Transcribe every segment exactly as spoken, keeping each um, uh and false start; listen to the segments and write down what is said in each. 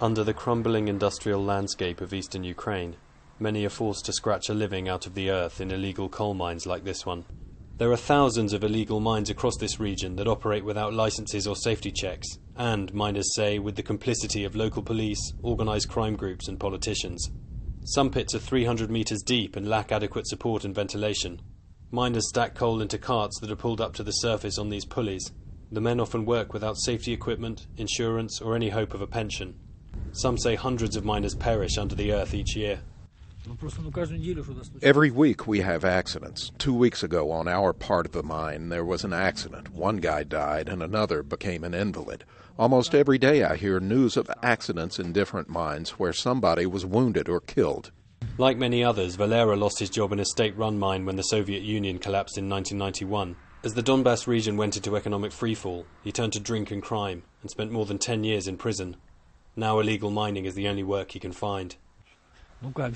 Under the crumbling industrial landscape of eastern Ukraine, many are forced to scratch a living out of the earth in illegal coal mines like this one. There are thousands of illegal mines across this region that operate without licenses or safety checks, and, miners say, with the complicity of local police, organised crime groups and politicians. Some pits are three hundred metres deep and lack adequate support and ventilation. Miners stack coal into carts that are pulled up to the surface on these pulleys. The men often work without safety equipment, insurance or any hope of a pension. Some say hundreds of miners perish under the earth each year. Every week we have accidents. Two weeks ago on our part of the mine there was an accident. One guy died and another became an invalid. Almost every day I hear news of accidents in different mines where somebody was wounded or killed. Like many others, Valera lost his job in a state-run mine when the Soviet Union collapsed in nineteen ninety-one. As the Donbass region went into economic freefall, he turned to drink and crime and spent more than ten years in prison. Now illegal mining is the only work he can find. I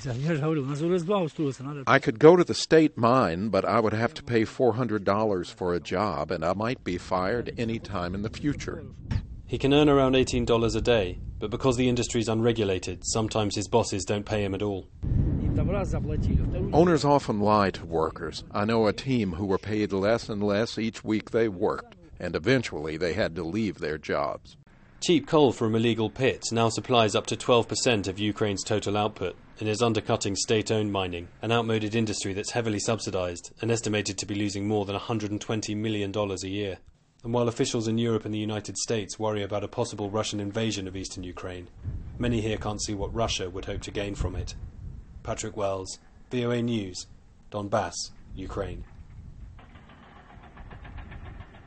could go to the state mine, but I would have to pay four hundred dollars for a job, and I might be fired any time in the future. He can earn around eighteen dollars a day, but because the industry is unregulated, sometimes his bosses don't pay him at all. Owners often lie to workers. I know a team who were paid less and less each week they worked, and eventually they had to leave their jobs. Cheap coal from illegal pits now supplies up to twelve percent of Ukraine's total output and is undercutting state-owned mining, an outmoded industry that's heavily subsidized and estimated to be losing more than one hundred twenty million dollars a year. And while officials in Europe and the United States worry about a possible Russian invasion of eastern Ukraine, many here can't see what Russia would hope to gain from it. Patrick Wells, V O A News, Donbass, Ukraine.